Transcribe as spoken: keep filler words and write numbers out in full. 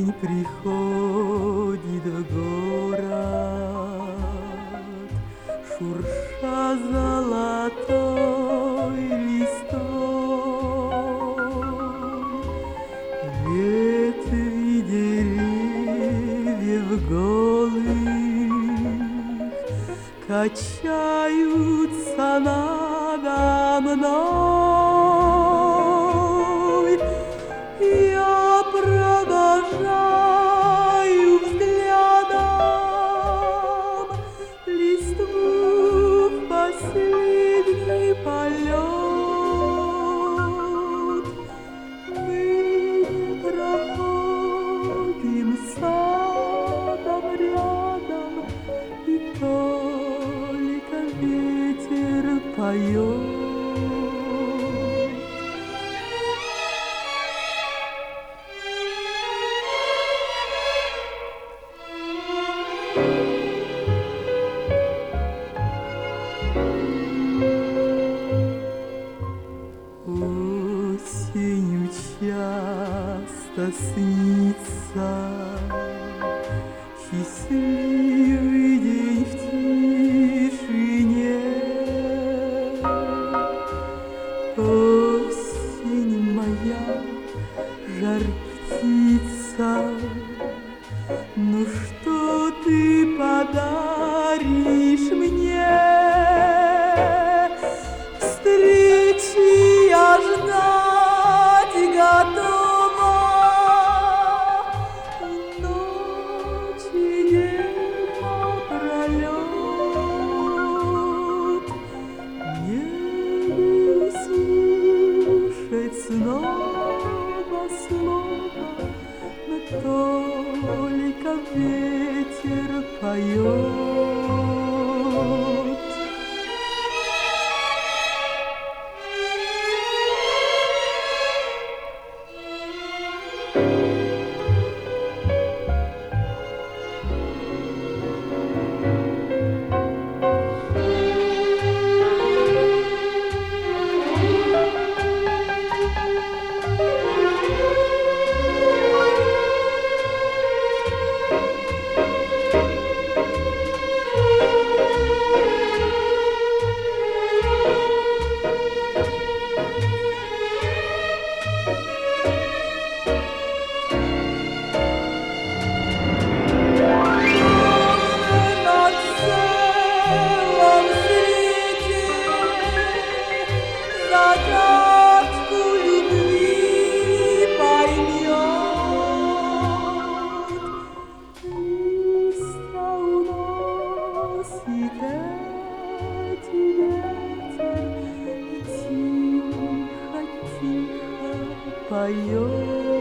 день приходит в город, шурша золотой листвой. Ветви деревьев голых качаются надо мной. Я провожаю взглядом листву в последний полет. Мы проходим садом рядом, и только ветер поет. Осенью часто снится счастливый день в тишине. Осень моя, жар-птица, ну что ты подаришь мне? Встречи я ждать готова, и ночь, и день напролет. Мне бы слушать снова слово, но только ветер поет. Загадку любви поймет. Листья уносит эти ветер, и тихо-тихо поет.